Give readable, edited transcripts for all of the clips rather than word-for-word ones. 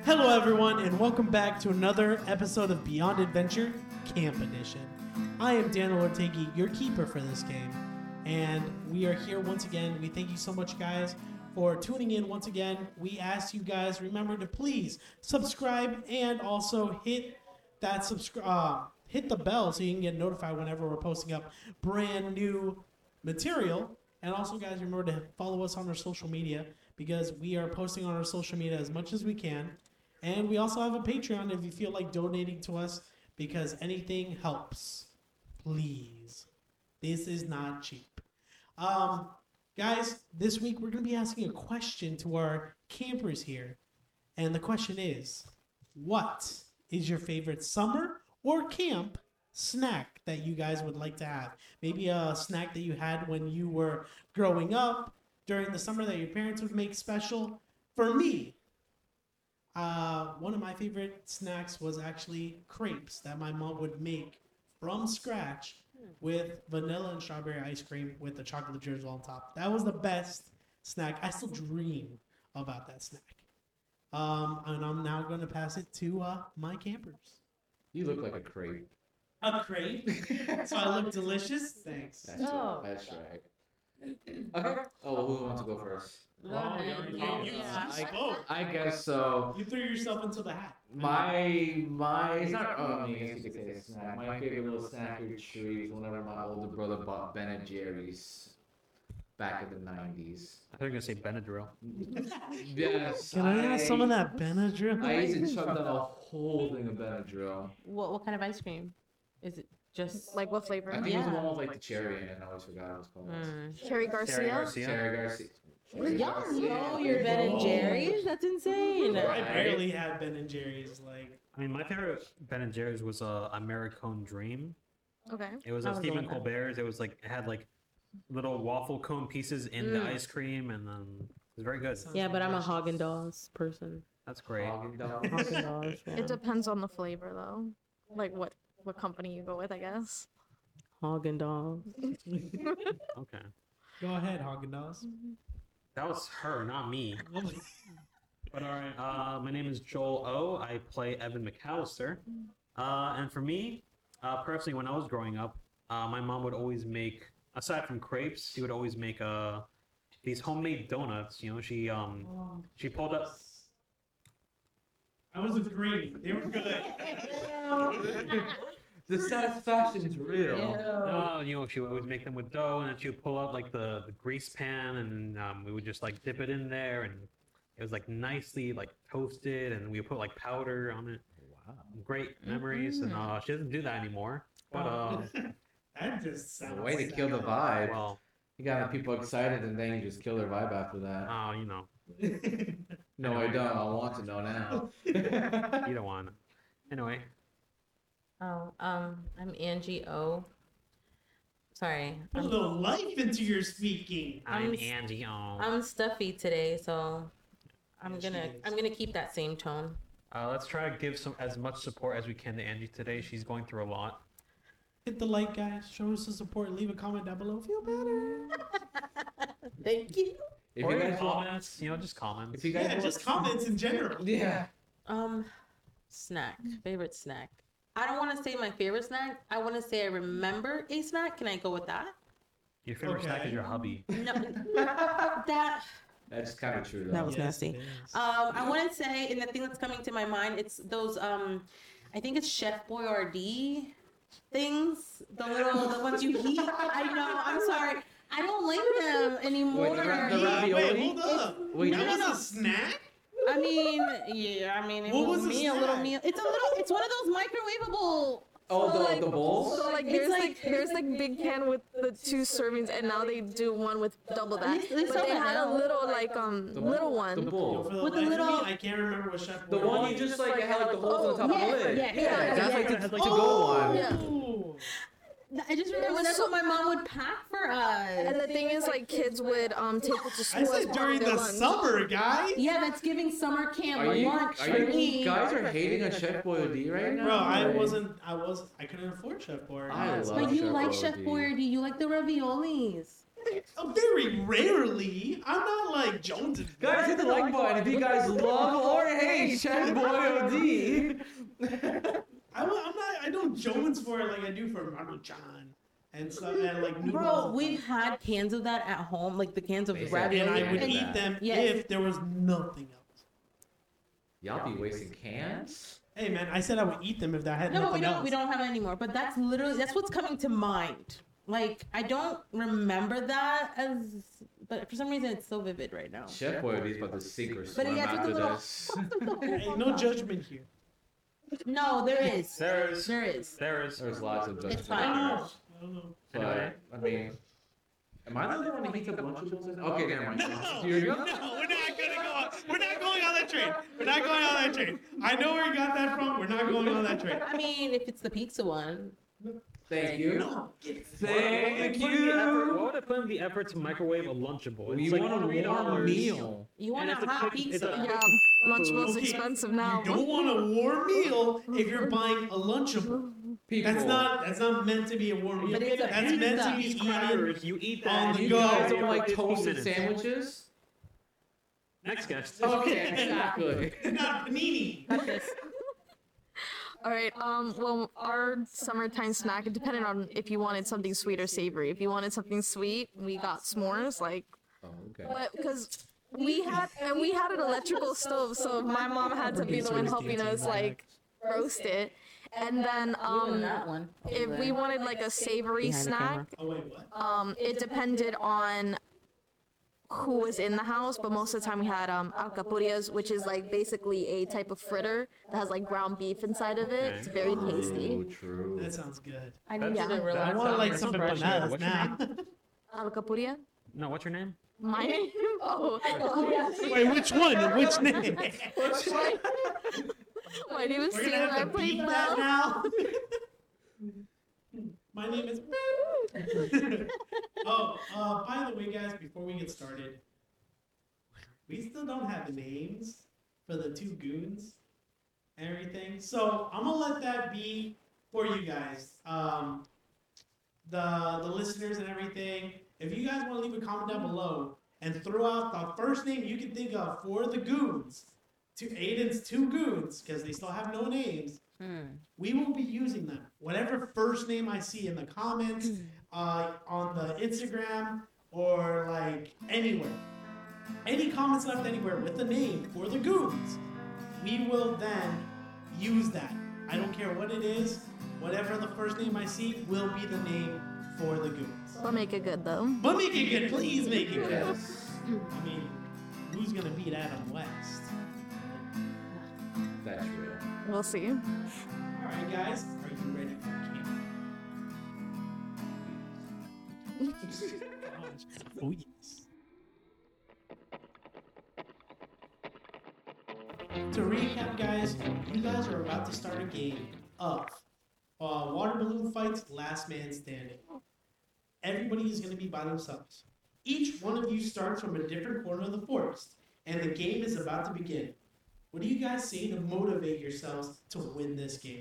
Hello, everyone, and welcome back to another episode of Beyond Adventure Camp Edition. I am Daniel Ortegi, your keeper for this game, and we are here once again. We thank you so much, guys, for tuning in once again. We ask you guys, remember to please subscribe and also hit that hit the bell so you can get notified whenever we're posting up brand new material. And also, guys, remember to follow us on our social media because we are posting on our social media as much as we can. And we also have a Patreon if you feel like donating to us because anything helps. Please. This is not cheap. Guys, this week we're going to be asking a question to our campers here. And the question is, what is your favorite summer or camp snack that you guys would like to have? Maybe a snack that you had when you were growing up during the summer that your parents would make special. For me, one of my favorite snacks was actually crepes that my mom would make from scratch with vanilla and strawberry ice cream with the chocolate drizzle on top. That was the best snack. I still dream about that snack. And I'm now going to pass it to my campers. You look like a crepe. A crepe? So I look delicious? Thanks. That's right. Okay. Oh, who wants to go first? I guess so. You threw yourself into the hat. My it's not I guess you could say a snack. My favorite little snack or treat whenever my older brother bought Ben & Jerry's back in the 90s. I thought you were gonna say Benadryl. Yes. Can I have some of that Benadryl? I used to chug down a whole thing of Benadryl. What kind of ice cream? Is it just Like what flavor? I think it was the one with like the cherry in it. I always forgot what it was called. Cherry Garcia. Cherry Garcia. Y'all know your Ben and Jerry's? That's insane. I barely had Ben and Jerry's. Like, I mean, my favorite Ben and Jerry's was Americone Dream. Okay. It was I a was Stephen on that. Colbert's. It was like it had like little waffle cone pieces in the ice cream, and then it was very good. Yeah, but I'm a Haagen-Dazs person. That's great. Haagen-Dazs. Haagen-Dazs. Yeah. It depends on the flavor though. Like what company you go with, I guess. Haagen-Dazs. Okay, go ahead, Haagen-Dazs. that was her, not me. But all right, my name is Joel O. I play Evan McAllister, and for me, personally, when I was growing up, my mom would always make, aside from crepes, she would always make these homemade donuts. You know, she pulled up. I was agreeing. They were good. The satisfaction is real. You know, she would always make them with dough, and then she would pull out like the grease pan, and we would just like dip it in there, and it was like nicely like toasted, and we would put like powder on it. Wow. Great memories, and she doesn't do that anymore. But That just sounds Way to kill the vibe. well, You got people excited and then you just kill their vibe after that. you know, No, I don't. I want to know now. you don't want. Anyway, Oh, I'm Angie O. Sorry. Put a little life into your speaking. I'm I'm- Andy. Oh. I'm stuffy today, so I'm Yeah, she gonna is. keep that same tone. Let's try to give as much support as we can to Angie today. She's going through a lot. Hit the like, guys. Show us the support. Leave a comment down below. Feel better. Thank you. If Or you guys want, comments, you know, just comments. if you guys Yeah, want, just comments in general. yeah. Snack. Favorite snack. I don't want to say my favorite snack. I want to say I remember a snack. Can I go with that? Your favorite snack Okay. is your hubby. No, that. That's kind of true though. That was Yes, nasty. it is. I want to say, and the thing that's coming to my mind, it's those. I think it's Chef Boyardee things. The ones you heat. I know. I'm sorry. I don't like them anymore. Wait, the ravioli? Wait, hold up. Wait, that no, no. was a snack? I mean, yeah. I mean, it What was was the me a little snack? meal. It's one of those microwavable. Oh, So, like- the bowls? So like there's like big can with the 2 servings, and now they do one with double that. They But sell they that had a now. little like little The one. Yo, bowl. for the With the life of little- me, I can't remember what Chef The one you just like had like the holes on the top of the lid. yeah, that's like yeah. the to-go one. Yeah. Ooh. I just remember was that's so- what my mom would pack for us. And the thing is, like kids would take it to I school as said part during of their the lunch. summer, guys. Yeah, that's giving summer camp lunch for you me. guys are hating on Chef Boyardee right now? Bro, I couldn't afford Chef Boyardee. I love But you Chef like Chef Boyardee. Boyardee. You like the raviolis. Very rarely. I'm not like Jones. Guys, hit the like button if you guys love or hate Chef Boy OD. I'm not. I don't Jones for it like I do for Maruchan and stuff and like noodles. Bro, we've had cans of that at home, like the cans of ravioli. and I would And- eat them Yes. if there was nothing else. Y'all be wasting cans? Hey man, I said I would eat them if I had No, but nothing else. we don't have it anymore. But that's what's coming to mind. Like I don't remember that but for some reason it's so vivid right now. Chef Boy OD's about to sink or But swim yeah, after it's a little- this. Hey, no judgment here. No, there is. There is. There is. There is. There's lots of It's judgment. fine. I don't know. But, I mean, am I the only one that heats up Lunchables? Okay, never mind. No, You're no, we're not gonna go on. We're not going on that train. We're not going on that train. I know where you got that from. We're not going on that train. I mean, if it's the pizza one. Thank you. No. Thank Why you. would I put in the effort to microwave a Lunchable? We It's like want a warm $3. meal. You want And a it's a hot quick- it's pizza. a- Yeah, Lunchable's Okay, expensive now. You don't want a warm meal if you're buying a Lunchable. People. That's not meant to be a warm meal. But it's a That's meant to be pizza. eaten. Crackers, you eat that. on and the You go. guys don't for like 15 toasted minutes. sandwiches? Next guest. Okay, exactly. Not panini. Got this. All right. Well, our summertime snack, it depended on if you wanted something sweet or savory. If you wanted something sweet, we got s'mores, like, Oh, okay. but because we had an electrical stove, so my mom had to be the one helping us like roast it. And then Even that one. if we wanted like a savory Behind the snack, camera. Oh wait, what? it depended on who was in the house, but most of the time we had alcapurrias, which is like basically a type of fritter that has like ground beef inside of it. It's very tasty. True, true. That sounds good. I That's- didn't I realize. want like That's some fresh. empanadas What's your now. Alcapurria? No, what's your name? My name? Oh, Wait, which one? Which name? my name is We're Taylor. gonna I have to play beep that Belle. now. My name is. Oh, by the way, guys, before we get started, we still don't have names for the two goons and everything. So I'm gonna let that be for you guys, the listeners and everything. If you guys want to leave a comment down below and throw out the first name you can think of for the goons, to Aiden's two goons, because they still have no names. We will be using them. Whatever first name I see in the comments, on the Instagram, or like anywhere. Any comments left anywhere with the name for the goons, we will then use that. I don't care what it is. Whatever the first name I see will be the name for the goons. We'll make it good though. But make it good. Please make it good. Yes. I mean, who's going to beat Adam West? That's real. We'll see. All right, guys. Are you ready for camp? Oh, yes. To recap, guys, you guys are about to start a game of water balloon fights, last man standing. Everybody is going to be by themselves. Each one of you starts from a different corner of the forest, and the game is about to begin. What do you guys say to motivate yourselves to win this game?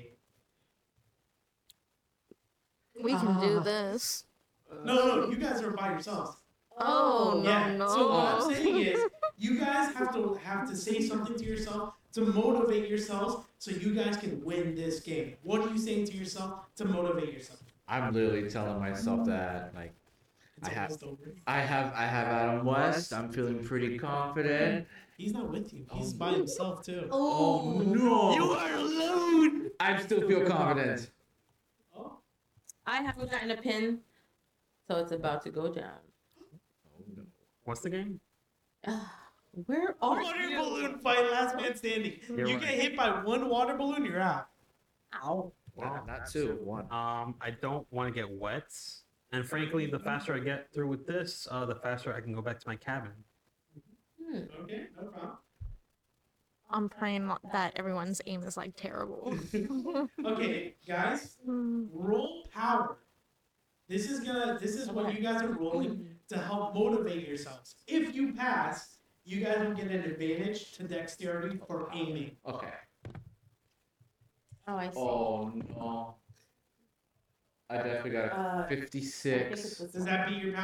We can do this. No, you guys are by yourselves. Oh, Yeah. no. So what I'm saying is, you guys have to say something to yourself to motivate yourselves, so you guys can win this game. What are you saying to yourself to motivate yourself? I'm literally telling myself that, like, It's I have- almost over. I have Adam West. I'm feeling pretty confident. He's not with you. He's by himself too. Oh no! You are alone. I still feel confident. Oh, I haven't gotten a pin, so it's about to go down. What's the game? Where are water you? balloon fight, last man standing. You're You right. get hit by one water balloon, you're out. Ow. Not two, one. I don't want to get wet, and frankly, the faster I get through with this, the faster I can go back to my cabin. Okay, no problem. I'm praying that everyone's aim is like terrible. Okay, guys, roll power. This is what you guys are rolling to help motivate yourselves. If you pass, you guys will get an advantage to dexterity for aiming. Okay. Oh, I see. Oh no. I definitely got a 56. Does that beat your power?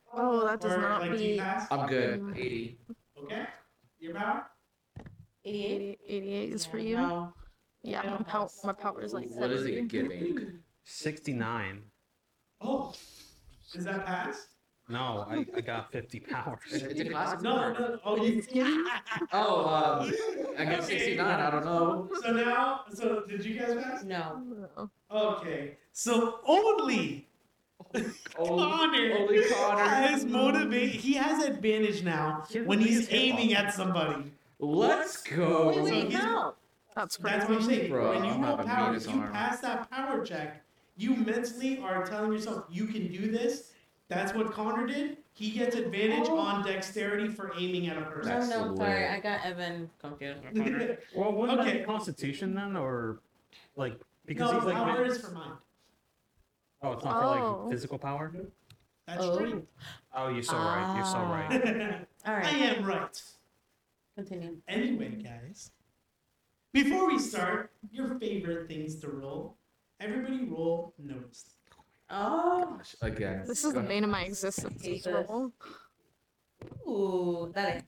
Oh, that does Or, not like, do you beat pass? I'm good. 80. Okay. Your power? 88. 88 is for you. No. Yeah, my power is like What is 70. it giving? 69. Oh. Is that pass? No, I got 50 powers. It's a classic. No. Oh, you. Oh, I guess Okay. 69. I don't know. So did you guys pass? No. No. Okay. So only Connor Only Connor. has motivate. He has advantage now when he's aiming at somebody. Let's go. Wait, So how? That's That's crazy. what I'm saying. Bro, When you I'm roll having power, meanest if you arm. pass that power check, you mentally are telling yourself you can do this. That's what Connor did. He gets advantage on dexterity for aiming at a No, person. That's no, the sorry. way. I got Evan confused. Well, wouldn't that Okay. be Constitution then, or like because No, he's like power is for mind. oh, it's not for Oh. like physical power. That's Oh. true. Oh, you're so right. You're so right. All I right. am right. Continue. Anyway, guys, before we start, your favorite things to roll. Everybody roll noticed. Oh. Gosh, again. This is the bane of my existence. This Jesus. roll. Ooh, that.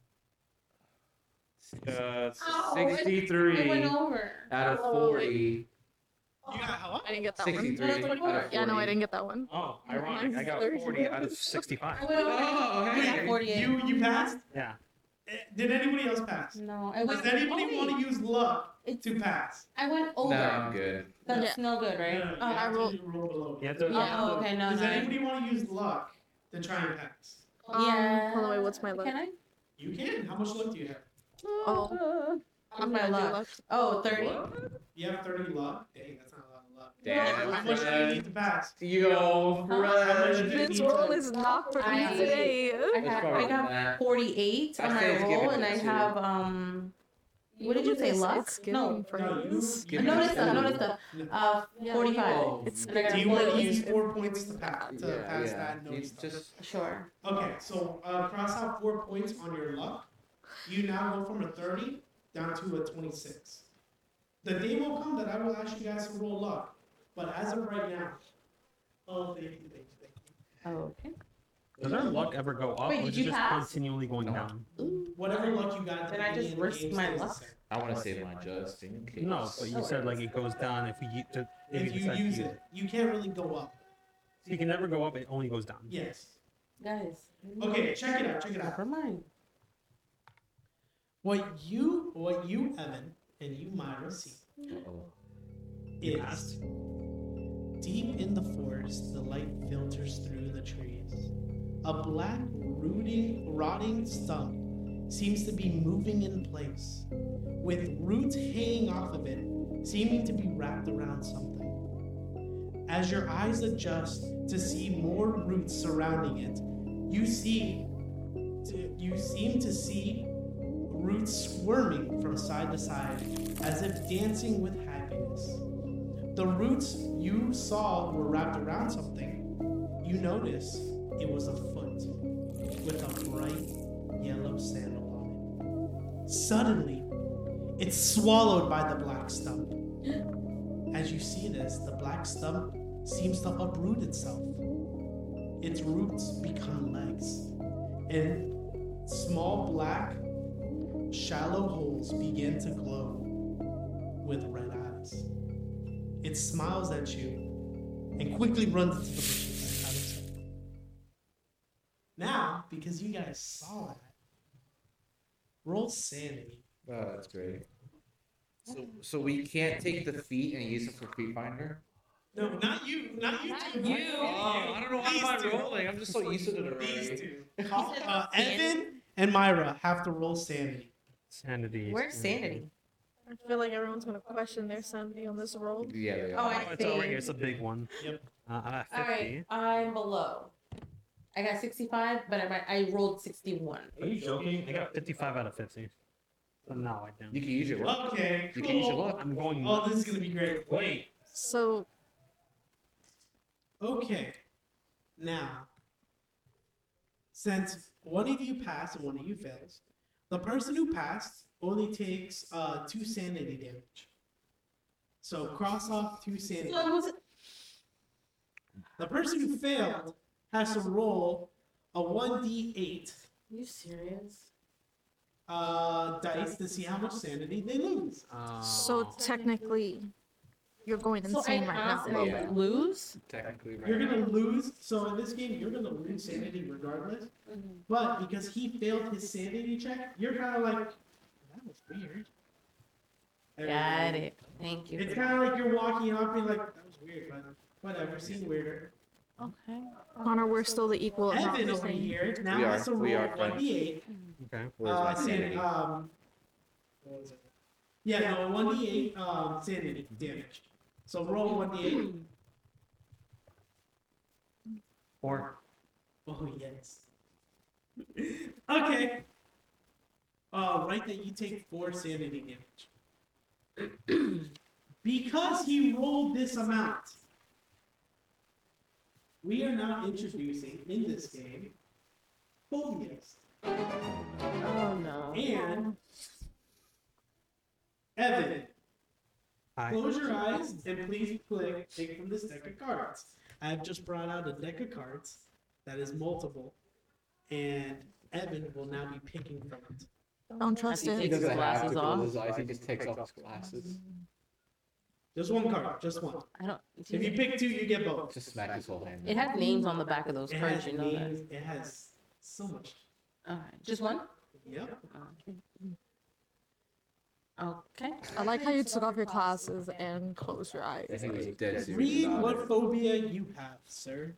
Uh, Ow, it went 63. over. Out of 40, You got how I didn't get that one. 63 out of 40. Yeah, no, I didn't get that one. Oh, ironic. I got 40 out of 65. I went over. Oh, I got okay. 48. You passed? Yeah. Did anybody else pass? No, I Does went. anybody want to use luck It's, to pass? I went over. No, I'm good. That's no good, right? No, you I have to rolled- roll below. You have to. Yeah. Oh, okay, no, Does no. anybody want to use luck to try and pass? Yeah. Hold on, wait, what's my luck? Can I? You can. How much luck do you have? Oh. I'm my gonna do luck. luck. Oh, 30. You have 30 luck. Dang, that's not a lot of luck. Damn, How much do you need to pass? Yo, How much do you This need to- roll is not for me I- today. probably I got that. 48 on I my say it's roll, given and I to- have what did you say? Luck? It's giving No. No, you praise. Give Notice me the two. notice the No. Yeah, 45. Oh. It's And I got Do you want to 48. use 4 points to pass Yeah, that You notice? just Sure. Okay, so cross out 4 points on your luck. You now go from a 30 down to a 26. The day will come that I will ask you guys to roll luck, but as of right now, oh, thank you. Okay. Does our luck ever go up, Wait, or did is you it just pass? continually going No. down? Whatever luck you got at the Then I just beginning of the risked game my stays the luck. same. I want to save mine just in case. No, but you said like it goes down if If you decide to use it, you can't really go up. So you can never go up; it only goes down. Yes. Guys. Okay, check it out. Check it out. Never mind. What you, Evan, and you, Myra, see Uh-oh. is deep in the forest, the light filters through the trees. A black, rotting stump seems to be moving in place, with roots hanging off of it, seeming to be wrapped around something. As your eyes adjust to see more roots surrounding it, you seem to see roots squirming from side to side, as if dancing with happiness. The roots you saw were wrapped around something. You notice it was a foot with a bright yellow sandal on it. Suddenly, it's swallowed by the black stump. As you see this, the black stump seems to uproot itself. Its roots become legs, and small black, shallow holes begin to glow with red eyes. It smiles at you and quickly runs into the bushes out of sight. Now, because you guys saw that, roll sanity. Oh, that's great. So we can't take the feet and use it for feet finder. No, not you two. you. Oh, I don't know why These am I two. rolling. I'm just so used to it These already. two. Evan and Myra have to roll sanity. Sanity. Where's sanity? I feel like everyone's gonna question their sanity on this roll. Yeah, they Oh, are. I Oh, it's over here. It's a big one. Yep. I'm at 50. All right, I'm below. I got 65, but I rolled 61. Are you joking? I got 55 out of 50. So no, I didn't. You can use your luck. Okay, You can use your cool. luck. I'm going. Oh, this is gonna be great. Wait. So Okay. Now, since one of you passed and one of you fails, the person who passed only takes 2 sanity damage. So cross off 2 sanity. So was it? The person who failed has to roll a 1d8 you serious? dice to see how much sanity they lose. So technically, you're going So I insane right pass now. and Yeah. I'll lose? Technically, right. You're gonna lose. So in this game, you're gonna lose sanity regardless. But because he failed his sanity check, you're kind of like, that was weird. Got it. Thank you. It's kind of like you're walking off being like, that was weird, but whatever, seen weirder. Okay. Connor, we're still the equal amount. Evan of over same. here now We has to are- we roll are friends. 1d8. Okay. Where's my Sanity. sanity? What was it? Yeah, no, 1d8 sanity damage. So roll 1d8. 4. Oh, yes. Okay. Right that you take 4 sanity damage. Because he rolled this amount, we are now introducing in this game phobias. Oh no. And Evan, Hi. close your eyes and please take from this deck of cards. I have just brought out a deck of cards that is multiple, and Evan will now be picking from it. Don't trust He He it. takes his doesn't have glasses to off. close his eyes. He just takes off his glasses. Just one card, just one. I don't. If you pick 2, you get both. Just smack his whole hand. It has names on the back of those It cards, has you know that. names, it has so much. Alright. Just one? Yep. Okay. I like how you took off your glasses and closed your eyes. I think he was dead serious Read about what it. phobia you have, sir.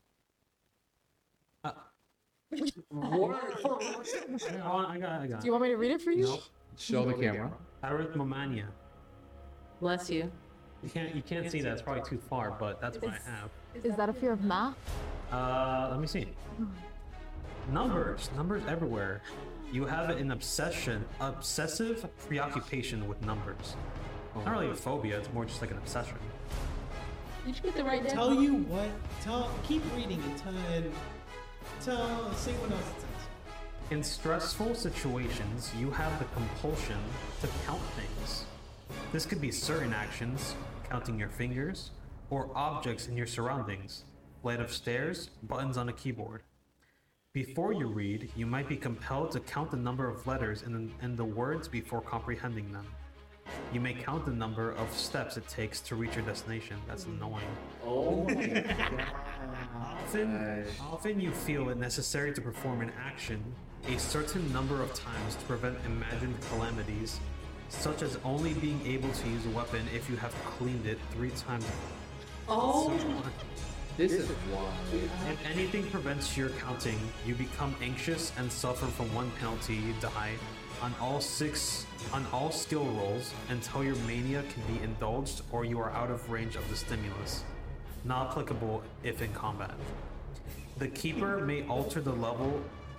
I got. Do you want me to read it for you? Nope. Show the camera. Arithmomania. Bless you. You can't see that. It's probably too far, but that's what I have. Is that a fear of math? Let me see. Numbers everywhere. You have an obsessive preoccupation with numbers. Not really a phobia, it's more just like an obsession. Did you get the right deck? Tell you what. Keep reading and say what else it says. In stressful situations, you have the compulsion to count things. This could be certain actions, counting your fingers, or objects in your surroundings, flight of stairs, buttons on a keyboard. Before you read, you might be compelled to count the number of letters in the words before comprehending them. You may count the number of steps it takes to reach your destination. That's annoying. Oh my god. Often you feel it necessary to perform an action a certain number of times to prevent imagined calamities, such as only being able to use a weapon if you have cleaned it 3 times. Oh. This is wild. If anything prevents your counting, you become anxious and suffer from 1 penalty, you die on all skill rolls until your mania can be indulged or you are out of range of the stimulus. Not applicable if in combat. The keeper may alter the level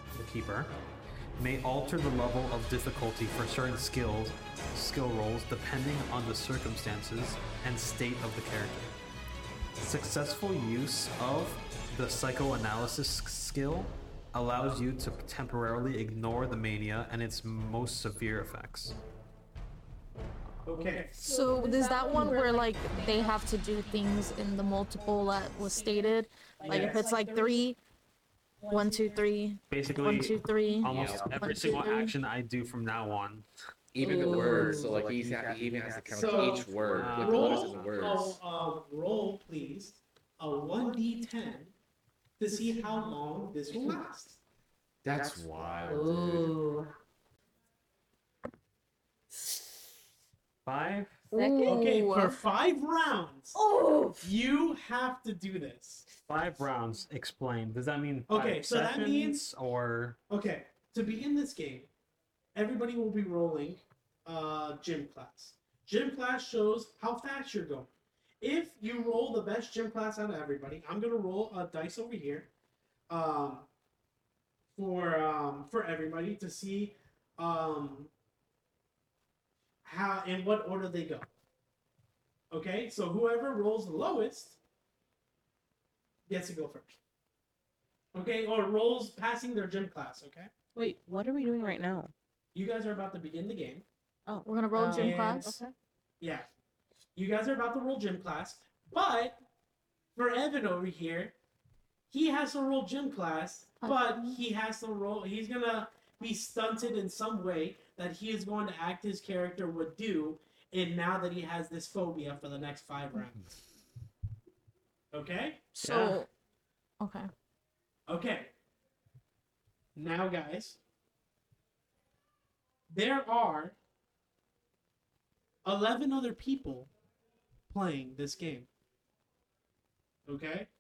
of difficulty for certain skill rolls depending on the circumstances and state of the character. Successful use of the psychoanalysis skill allows you to temporarily ignore the mania and its most severe effects. Okay. So is that one where like they have to do things in the multiple that was stated? Like if it's like 3, 1, 2, 3, Basically, 1, 2, 3. almost Yeah. every 1, 2, single 3. action I do from now on. Even the Ooh. words, so like he even has to count So, each word with the letters in the words. Roll, please, a 1d10 to see how long this will last. That's wild, dude. Ooh. 5. Okay, Ooh. for 5 rounds, Oh. you have to do this. 5 rounds. Explain. Does that mean 5 Okay, so that sessions, means- or Okay, to begin this game, everybody will be rolling gym class. Gym class shows how fast you're going. If you roll the best gym class out of everybody, I'm gonna roll a dice over here, for everybody to see how in what order they go. Okay, so whoever rolls the lowest gets to go first. Okay, or rolls passing their gym class. Okay. Wait, what are we doing right now? You guys are about to begin the game. Oh. We're gonna roll gym And- class. Okay. Yeah. You guys are about to roll gym class, but for Evan over here, he has to roll gym class, but he has to roll. He's gonna be stunted in some way that he is going to act his character would do. And now that he has this phobia for the next 5 rounds. Okay. So, okay. Okay. Now, guys, there are 11 other people playing this game. Okay?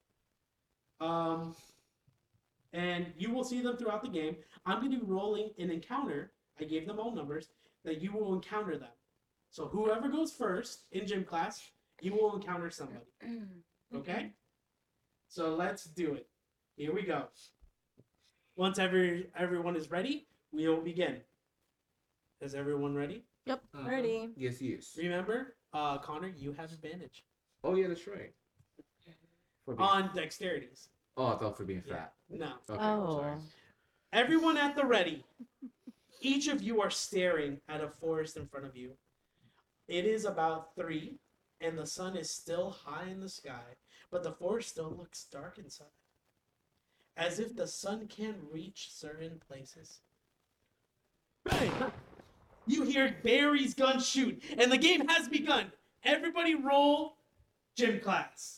And you will see them throughout the game. I'm going to be rolling an encounter. I gave them all numbers that you will encounter them. So whoever goes first in gym class, you will encounter somebody. Okay? So let's do it. Here we go. Once everyone is ready, we will begin. Is everyone ready? Yep. Ready. Yes, yes. Remember, Connor, you have advantage Oh yeah, that's right. For being... on dexterities. Oh, I thought for being fat. No. Okay, Oh. sorry. Everyone at the ready. Each of you are staring at a forest in front of you. It is about 3, and the sun is still high in the sky, but the forest still looks dark inside, as if the sun can't reach certain places. Bang! You hear Barry's gun shoot, and the game has begun. Everybody roll gym class.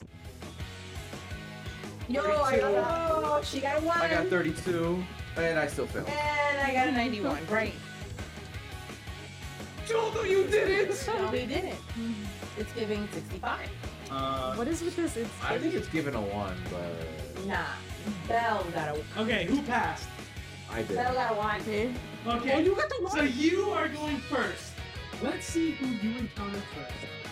Yo, 32. she got a 1. I got 32, and I still failed. And I got a 91. Great. Joel, no, you didn't. No, he didn't. It's giving 65. What is with this? I think it's given a 1, but Nah. Belle got a Okay, who passed? I did. Belle got a 1. Okay. Okay, Oh, you got the 1. so you are going first. Let's see who you encounter first.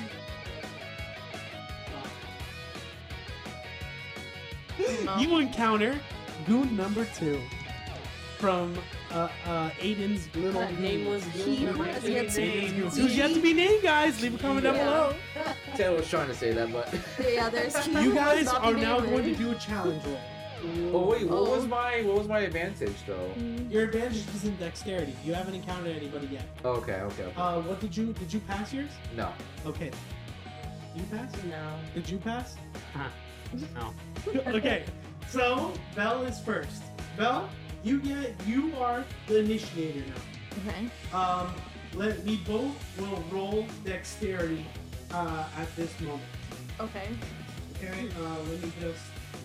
No. You encounter goon number 2 from Aiden's little That name was He Goon. has yet to be Who's yet to be named, guys? Leave a comment down Yeah. below. Taylor was trying to say that, but. Yeah, there's he You who guys has not are been now named. going to do a challenge roll. Oh wait, what Oh. was my advantage though? Your advantage is in dexterity. You haven't encountered anybody yet. Okay. What did you pass yours? No. Okay. You pass? No. Did you pass? No. Okay. So Belle is first. Belle, you are the initiator now. Okay. We both will roll dexterity at this moment. Okay. Okay. Let me just.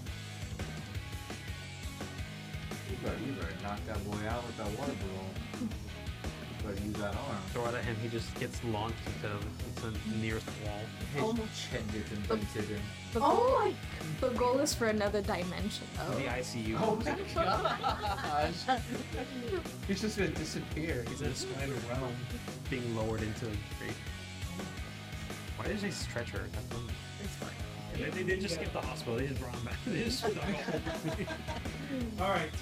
You better knock that boy out with that water balloon. You better use that arm. Throw it at him, he just gets launched into the nearest wall. Oh. His chin gets invented in. The goal, the goal is for another dimension, though. The ICU. Oh my gosh! He's just gonna disappear. He's in a spider realm. Being lowered into the grave. Why did they stretch her? It's fine. They just skipped the hospital. They just brought him back. They just All right.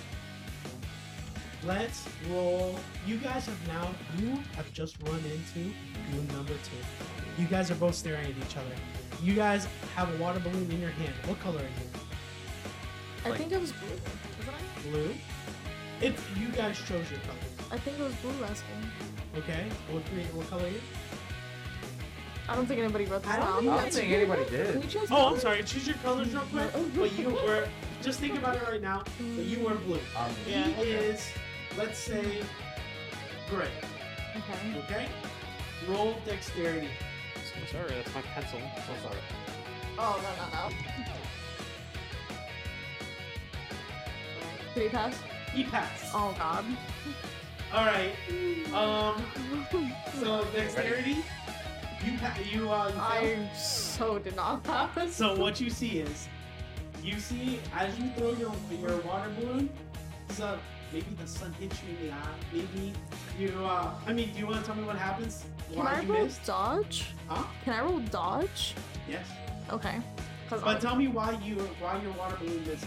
Let's roll. You guys have just run into goon number 2. You guys are both staring at each other. You guys have a water balloon in your hand. What color are you? I think it was blue. Wasn't I? Blue. It's you guys chose your color. I think it was blue last game. Okay. What color are you? I don't think anybody wrote this I down. don't think anybody did. We chose Oh, I'm sorry. Choose your colors real quick. But you were just think about it right now. But you were blue. Yeah, He okay. is, let's say, gray. Okay. Okay. Roll dexterity. Sorry, that's my pencil. So sorry. Oh, no. Did he pass? He passed. Oh, God. All right. So dexterity. You failed. I so did not pass. So what you see is, as you throw your water balloon, so maybe the sun hits you in the eye. Maybe you. Do you want to tell me what happens? Can Why I you roll missed? dodge? Huh? Can I roll dodge? Yes. Okay. But tell me why your water balloon misses.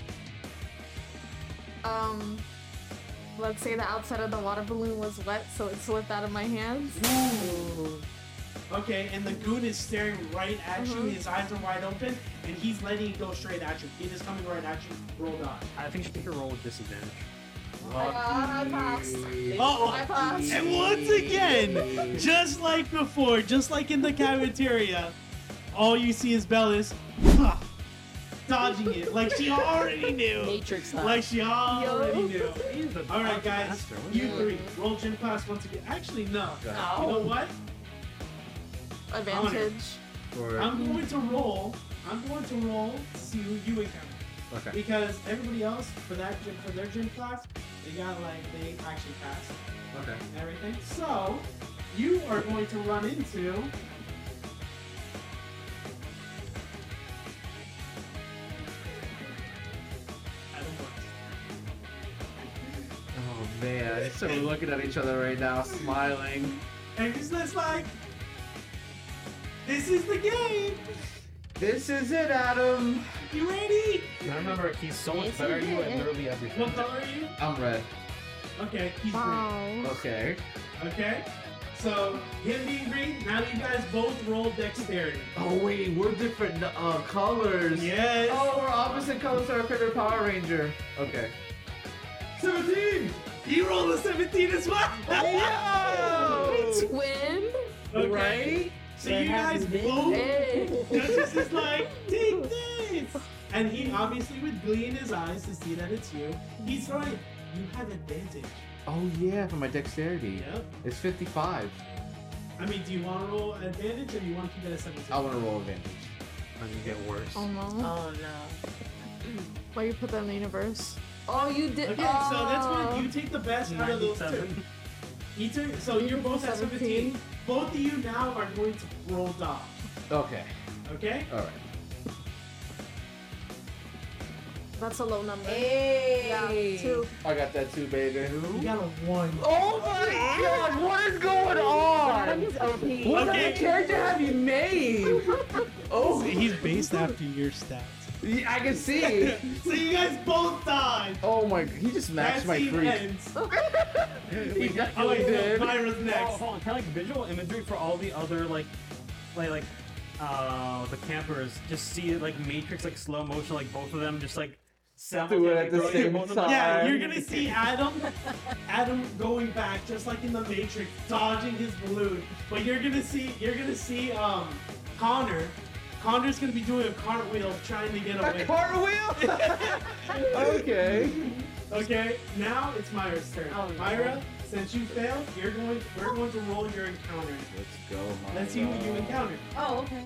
Let's say the outside of the water balloon was wet, so it slipped out of my hands. Ooh. Okay, and the goon is staring right at you. His eyes are wide open, and he's letting it go straight at you. It is coming right at you. Roll dodge. I think you can roll with disadvantage. I passed. Uh-oh. I passed. And once again, just like before, just like in the cafeteria, all you see is Bellis. dodging it like she already knew. Matrix style. Like she already knew. He's the All right, dodge guys, master. What you is three roll gym class once again. Actually, no. You know what? Advantage. I'm going to roll to see who you encounter. Okay. Because everybody else for their gym class, they actually passed Okay. and everything. So you are going to run into Adam West. Oh man, so we're looking at each other right now, smiling. And he's just like, this is the game. This is it, Adam. You ready? Now remember, he's so much Yes, better he than you did. at literally everything. What color are you? I'm red. Okay, he's Wow. Okay. green. Okay. So him being green, now you guys both roll dexterity. Oh wait, we're different colors. Yes. Oh, we're opposite colors to our favorite Power Ranger. Okay. 17. You rolled a 17 as well. Twin. Okay. Right? So That you guys happens, bitch. both. Hey. Justice is like, take this. And he obviously with glee in his eyes to see that it's you. He's throwing. You have advantage. Oh yeah, for my dexterity. Yep. It's 55. I mean, do you want to roll advantage or do you want to keep it at 17? I want to roll advantage. And you get worse. Oh no. Oh no. Why you put that in the universe? Oh, you did. Okay, so that's when you take the best out of those two. 97. He took, so you're both at 17. Both of you now are going to roll dodge. Okay. Okay? All right. That's a low number. Hey. Yeah, 2. I got that too, baby. You got a 1. Oh my god, what is going Adam on? is OP. What Okay. kind of character have you made? Oh, He's based after your stats. I can see. So you guys both died. Oh my, he just matched That my scene freak. ends. He Oh definitely wait, no, did. Myra's Oh, next. hold on. Kind of like visual imagery for all the other the campers. Just see it like Matrix, like slow motion, like both of them just like Do it at the simultaneously same both of them- time. Yeah, you're gonna see Adam going back just like in the Matrix, dodging his balloon. But you're gonna see Connor. Connor's gonna be doing a cartwheel trying to get A away. cartwheel? Okay. Okay, now it's Myra's turn. Oh, no. Myra, since you failed, we're going to roll your encounter. Let's go, Myra. Let's see who you encounter. Oh, okay.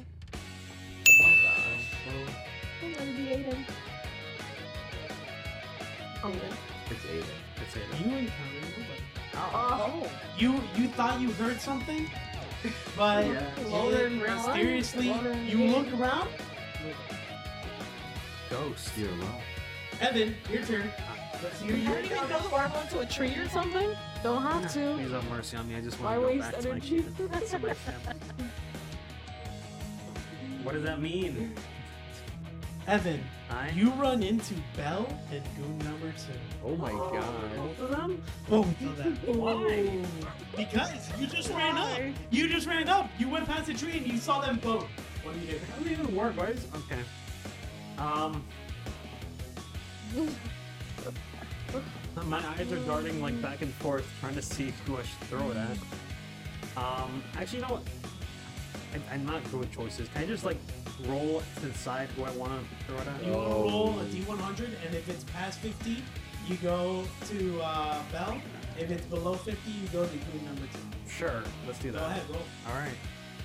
Oh. It's Aiden. It's it. You encountered nobody. Oh. You thought you heard something, but Yeah. mysteriously you look around. Ghost. You're alone. Evan, your turn. Let's see who you How do you even go far onto a tree or something? Don't have to. Please have mercy on me. I just Why want to go waste back to my energy? kid. To my family. What does that mean? Evan, I. you run into Belle and Goon number 2. Oh my god. Both of them? Both of them. Why? Because you just ran up. You just ran up. You went past the tree and you saw them both. What do you do? How does it even work? Why is okay? My eyes are darting like back and forth, trying to see who I should throw it at. Actually, you know what? I'm not good with choices. Can I just like roll to the side who I want to throw it at? You want to roll a D100, and if it's past 50, you go to Belle. If it's below 50, you go to Goon number 2. Sure, let's do that. Go ahead, roll. All right.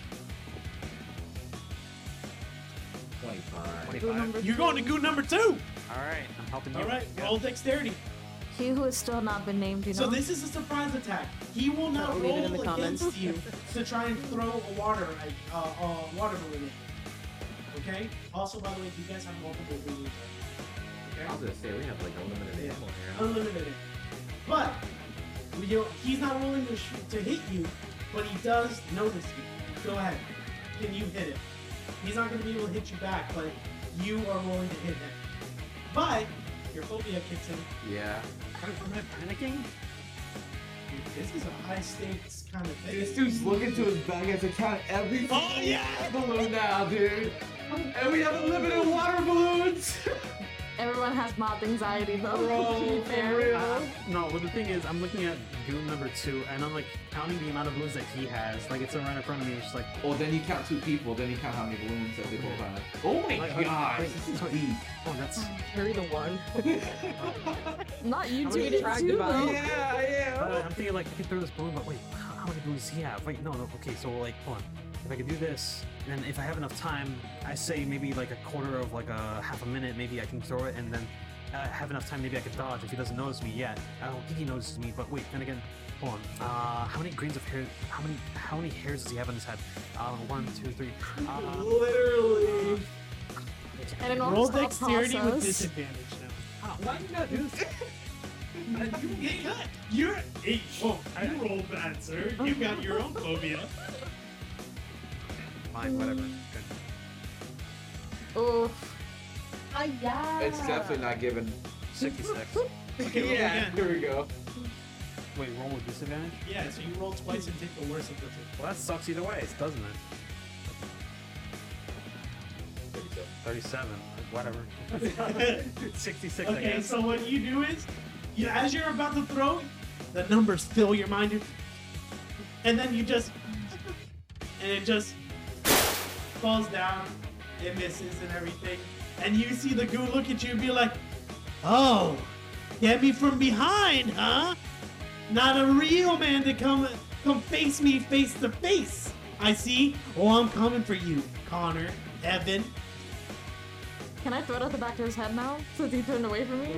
25. 25. You're going to Goon number 2. All right, I'm helping you. All right, Yeah. roll dexterity. He who has still not been named, you know. So this is a surprise attack. He will now Leave it in the roll comments. against you to try and throw a water balloon in. Okay. Also, by the way, you guys have multiple balloons. I was gonna say, we have like unlimited Yeah. ammo here. Unlimited. But he's not rolling to hit you, but he does notice you. Go ahead. Can you hit him? He's not going to be able to hit you back, but you are rolling to hit him. But your phobia kicks in. Yeah. Am I panicking? This is a high stakes kind of thing. This dude's looking to his bag as to count every Oh, yeah! balloon now, dude. And we have unlimited water balloons. Everyone has moth anxiety though. to be fair. No, but the thing is, I'm looking at goon number 2, and I'm like counting the amount of balloons that he has. Like it's right in front of me. It's just like, Oh, then you count 2 people. Then you count how many balloons that they both have. Oh my Like, god, wait, this is sorry. deep. oh, that's. Carry the one. Not you How two many did track too device? though. Yeah. I'm thinking like I can throw this balloon, but wait, how many balloons does he have? Wait, no. Okay, so like, hold on. If I could do this, and then if I have enough time, I say maybe like a quarter of like a half a minute, maybe I can throw it, and then have enough time, maybe I could dodge if he doesn't notice me yet. I don't think he notices me, but wait, then again, hold on. How many grains of hair? How many hairs does he have on his head? 1, 2, 3. Literally. And in Roll order to dexterity with process- disadvantage now. Why do you gotta do this? You're you rolled bad, sir. You got your own phobia. Fine, whatever. Good. Oof. It's definitely not given. 66. Okay, roll Yeah, again. here we go. Wait, roll with disadvantage? Yeah, so you roll twice and take the worst of the two. Well, that sucks either way, doesn't it? 37. Whatever. 66. I Okay, guess. so what you do is, as you're about to throw, the numbers fill your mind, and then you just, and it just falls down, it misses and everything, and you see the goo look at you and be like, "Oh, get me from behind, huh? Not a real man to come face me face to face. I see. Oh, I'm coming for you, Connor, Evan." Can I throw it at the back of his head now? Since he turned away from me?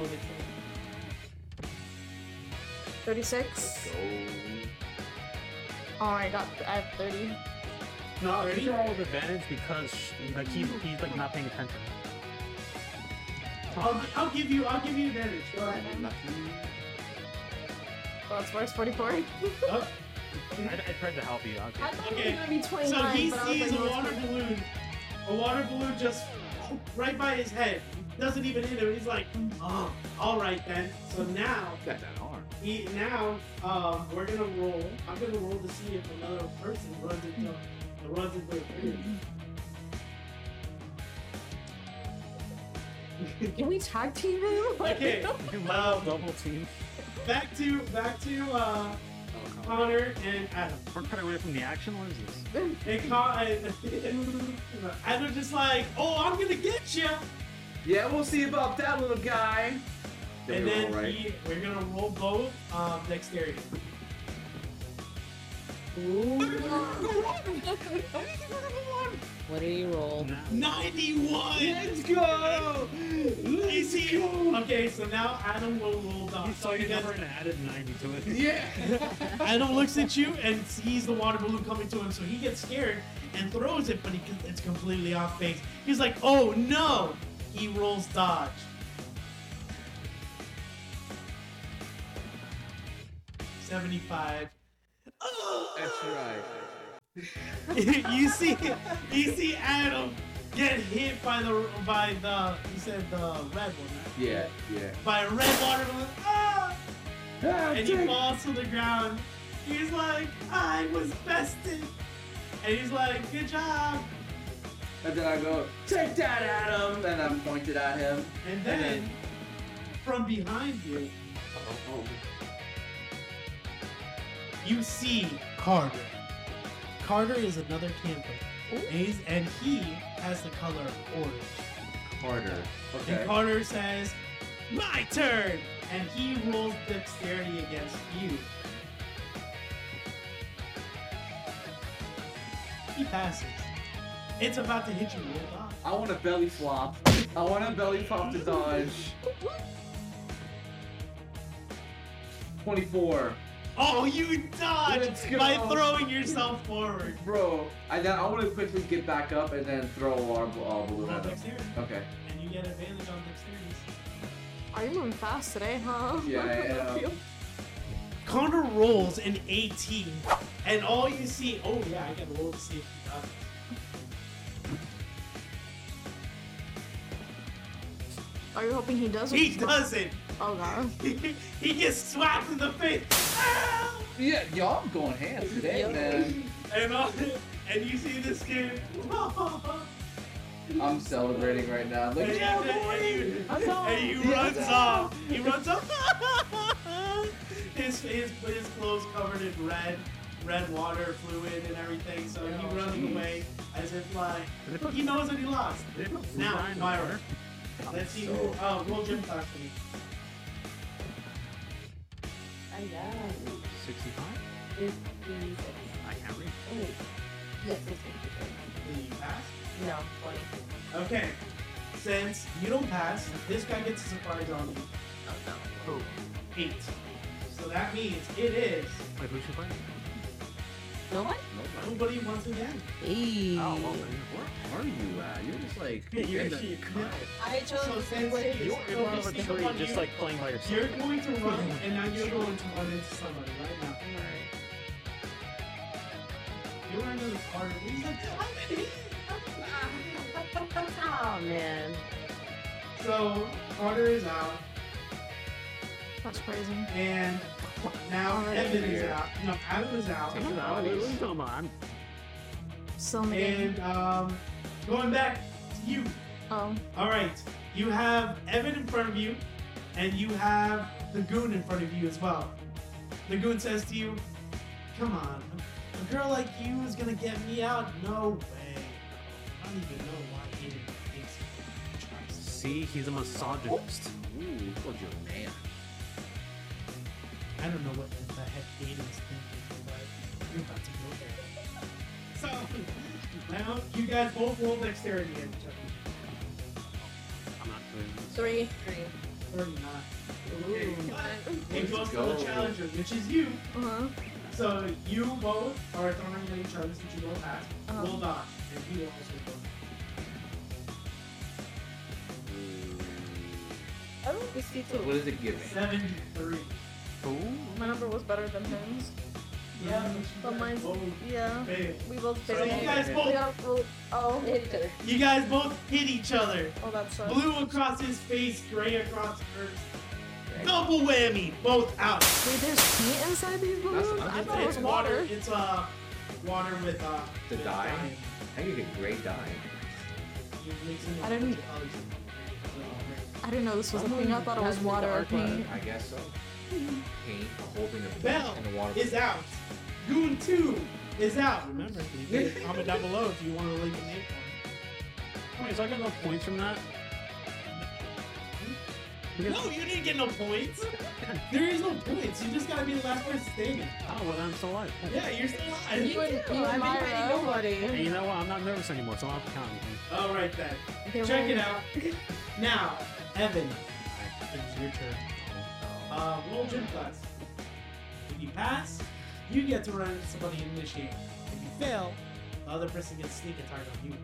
36. Oh, I have 30. No, these are all with advantage because like he's like not paying attention. I'll give you advantage. Go ahead. Well, it's worse, 44. Oh, I tried to help you. Okay. I thought Okay, it was gonna be 29, so he but I was sees like, a no, it's water fine. balloon. A water balloon just right by his head. Doesn't even hit him. He's like, "Oh, all right then." So now Got that arm. we're gonna roll. I'm gonna roll to see if another person runs into the thing. Can we tag team him? Okay. Double team. Back to Connor and Adam. We're cutting away from the action. What is this? And Adam just like, "Oh, I'm gonna get you." Yeah, we'll see about that little guy. And we then roll, right? we're gonna roll both dexterity. What do you roll? 91! Let's go! You see? Okay, so now Adam will roll down. He saw your number and added 90 to it. Yeah! Adam looks at you and sees the water balloon coming to him, so he gets scared and throws it, but it's completely off base. He's like, "Oh no!" He rolls dodge. $75. That's right. you see Adam get hit by the you said the red one, right? Yeah. By a red water balloon. Ah! And he falls to the ground. He's like, "I was bested." And he's like, "Good job." And then I go, "Take that, Adam!" And I'm pointed at him. And then from behind you, Oh. you see Carter. Carter is another camper. And he has the color orange. Harder. And Okay. Carter says, "My turn!" And he rolls dexterity against you. He passes. It's about to hit you real dodge. I want a belly flop. I want a belly flop to dodge. 24. Oh, you dodge Let's go. by throwing yourself forward. Bro, I want to quickly get back up and then throw a water balloon Roll at him. dexterity. Okay. And you get advantage on dexterity. Are you moving fast today, huh? Yeah, I am. Connor rolls an 18, and all you see, oh yeah, I gotta roll to see if he does. Are you hoping he does? or He he's not? doesn't. Oh god. He gets swapped in the face. Ah! Yeah, y'all going ham today, Yep. man. And you see this kid. I'm celebrating right now. Look, yeah, boy. And he runs off. He runs off. his clothes covered in red water fluid and everything. So he runs away as if like he knows that he lost. Now, Myra, let's see. Roll gym class for me. I got 65? 56. I can't read. Oh, yes, 56. Did you pass? No, 20. Okay. Since you don't pass, this guy gets a surprise on you. Oh, no. Oh. 8. So that means it is Wait, who's she playing? No one? nobody once again. Hey. Oh, well, then. Where are you at? You're just like. I chose So to since play you're this. one of the three, just like playing by yourself. You're going to run, and now you're going to run into somebody right now. You're running into Carter. He's like, I'm in here. Oh, man. So Carter is out, That's crazy. and now Evan is out. No, Adam is out. What are you talking about? I'm Still in the game. And going back to you. Oh. All right, you have Evan in front of you, and you have the goon in front of you as well. The goon says to you, "Come on, a girl like you is gonna get me out? No way. I don't even know why Aiden thinks he tries to." See, he's a misogynist. Ooh, told you, man. I don't know what the heck Aiden's thinking, but you're about to go there. So now you guys both roll dexterity at each other. I'm not doing this. 3. 39. Okay, Ooh. it goes to the Let's go. challenger, which is you. Uh-huh. So you both are throwing at each other since you both pass. Uh-huh. We'll dodge, and he will also go. I don't see So what is it giving? 73. My number was better than his. Yeah, But mine's, both yeah. failed. We both So failed. you guys We both, got rolled. Oh. Hit each other. you guys both hit each other. Oh, that sucks. Blue across his face, gray across hers. Double whammy, both out. Wait, there's paint inside these balloons? I thought it was water. It's water with The with dye? I could get great dye. You mix in I a didn't- bunch of colors. I didn't know this was a thing. I thought it was water or paint. I guess so. Paint, holding a Bell in the water. is out. Goon 2 is out. Remember, you can comment down below if you want to leave a name for Wait, so I got no points from that? him. No, you didn't get no points. There is no points. You just gotta be the last person standing. Oh, well, then I'm still alive. Yeah, you're still You alive. and You and I've been Myra. fighting nobody. Hey, you know what? I'm not nervous anymore, so I don't have to count anything. All right then. Okay, Check roll. it out. Now, Evan, it's your turn. Roll gym class. If you pass, you get to run into somebody and initiate. If you fail, the other person gets sneak attack on you.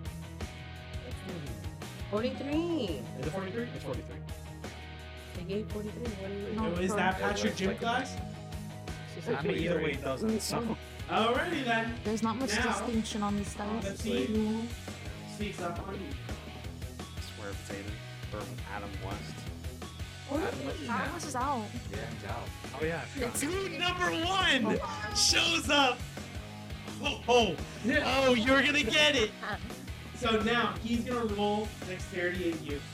43. Is it 43? It's 43. I gave 43. What do you No. Is that past your gym class? I mean, either way, it doesn't. So. Alrighty then. There's not much Now, distinction on these Let's dice. see who sneaks up on you. I swear it's Aiden from Adam West. Alice is out. Yeah, it's out. Oh, yeah. I forgot. Dude, number 1 shows up. Oh, you're gonna get it. So now he's gonna roll dexterity at you.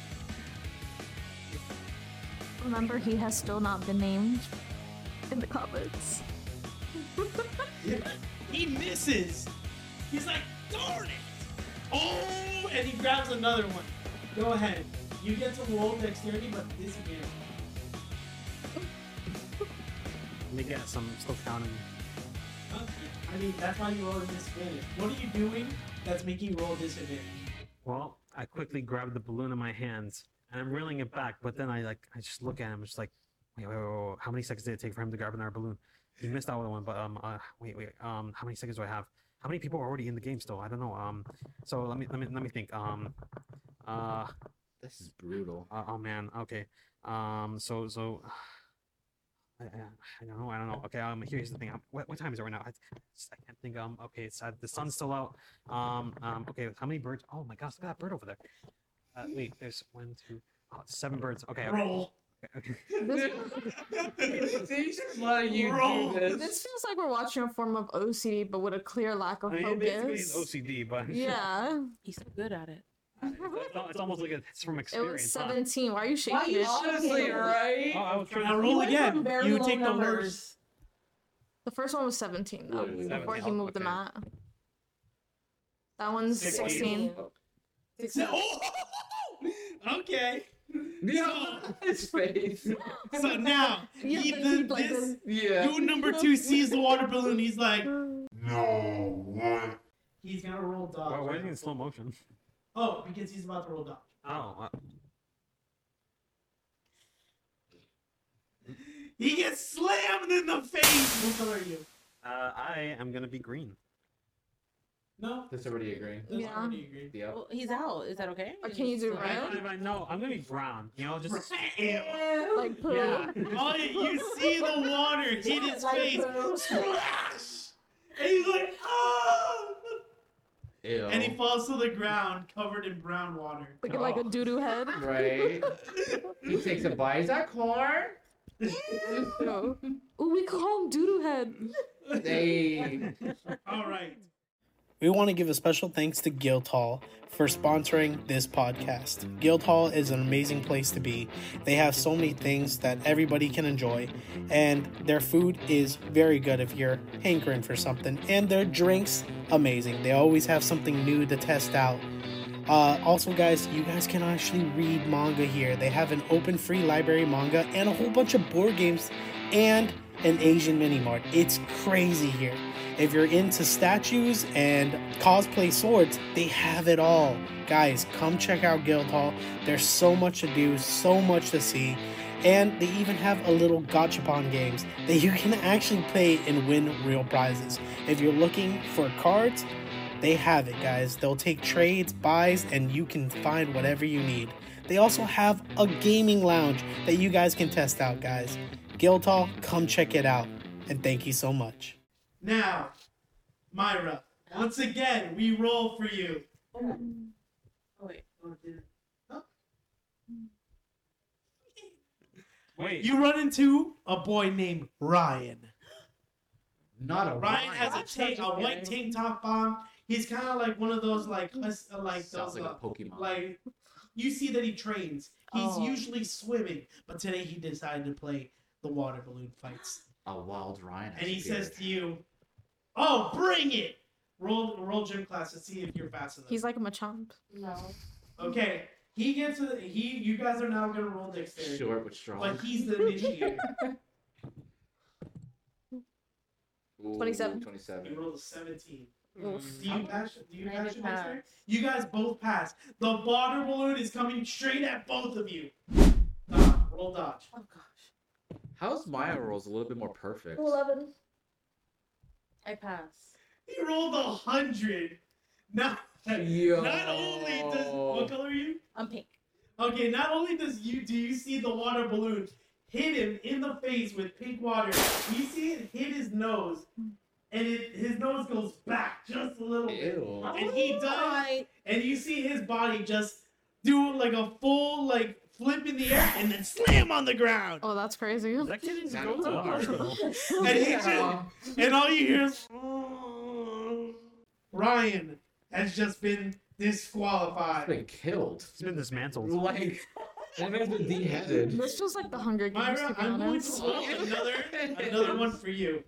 Remember, he has still not been named in the comments. He misses. He's like, darn it. Oh, and he grabs another one. Go ahead. You get to roll dexterity, but disadvantage. Let me guess, I'm still counting. I mean, that's why you roll a disadvantage. What are you doing that's making you roll a disadvantage? Well, I quickly grabbed the balloon in my hands and I'm reeling it back, but then I just look at him, just like, wait, how many seconds did it take for him to grab another balloon? He missed out on one, but wait, how many seconds do I have? How many people are already in the game still? I don't know. So let me think. This is brutal. Oh man, okay. I don't know. Okay, here's the thing. What time is it right now? I can't think. Okay, it's the sun's still out. Okay, how many birds? Oh my gosh, look at that bird over there. Wait, there's 1, 2, 7 birds. Okay. Roll. Okay. Roll. This feels like we're watching a form of OCD, but with a clear lack of I mean, basically focus. it's OCD, but Yeah. He's so good at it. It's almost like it's from It experience. was 17. Why are you shaking it? Honestly, right? Oh, I was trying Now to roll went again. from very You low take the numbers. worst. The first one was 17 though, Literally before he 17. moved the Okay. mat. That one's 16. 16. Oh! Okay. Yeah, his face. So now, Yeah, he, but the, he, like, this Yeah. dude number 2 sees the water balloon. He's like, he's gonna roll dodge. Why is he in slow motion? Oh, because he's about to roll dodge. Oh, He gets slammed in the face. What color are you? I am gonna be green. No. That's already agreeing. That's Yeah. already agreed. Yep. Well, he's out. Is that okay? Or can you do I, red? no, I'm gonna be brown. You know, just Like poo. yeah. Oh, you see the water hit his face. Splash! And he's like, oh! Ew. And he falls to the ground covered in brown water. Looking like a doo-doo head. Right. He takes a bite. Is that corn? Ooh, we call him doo-doo head. Hey. All right. We want to give a special thanks to Guildhall for sponsoring this podcast. Guildhall is an amazing place to be. They have so many things that everybody can enjoy, and their food is very good if you're hankering for something, and their drinks, amazing. They always have something new to test out. Also, guys, you guys can actually read manga here. They have an open free library manga and a whole bunch of board games and an Asian mini mart. It's crazy here. If you're into statues and cosplay swords, they have it all. Guys, come check out Guildhall. There's so much to do, so much to see. And they even have a little gachapon games that you can actually play and win real prizes. If you're looking for cards, they have it, guys. They'll take trades, buys, and you can find whatever you need. They also have a gaming lounge that you guys can test out, guys. Guildhall, come check it out. And thank you so much. Now, Myra, once again, we roll for you. Oh, wait. Wait. You run into a boy named Ryan. Not a Ryan lion. has a white tank top on. He's kind of like one of those like Sounds those like a Pokemon. like you see that he trains. He's Oh. usually swimming, but today he decided to play the water balloon fights. A wild Ryan. And he has says appeared. to you, "Oh, bring it!" Roll gym class to see if you're fast enough. He's like a Machamp. No. Okay, he gets to you guys are now gonna roll dexterity. Short but strong. But he's the initiator. Ooh, 27. You 27. rolled a 17. Oof. Do you pass? Do you I pass did your pass. dexterity? You guys both pass. The water balloon is coming straight at both of you. Roll dodge. Oh gosh. How's Maya rolls a little bit more perfect? 11. I pass. He rolled 100. Not Yo. not only does what color are you? I'm pink. Okay, not only do you see the water balloon hit him in the face with pink water, you see it hit his nose, and his nose goes back just a little bit. Ew. And he does, Alright. and you see his body just do like a full like flip in the air and then slam on the ground. Oh, that's crazy. That kid needs to That go to the was hospital. And he Yeah. and all you hear is Ryan has just been I've disqualified. been killed. He's been dismantled. Like, that man's been beheaded. This feels like the Hunger Games, Myra, to be I'm going honest. to roll another one for you.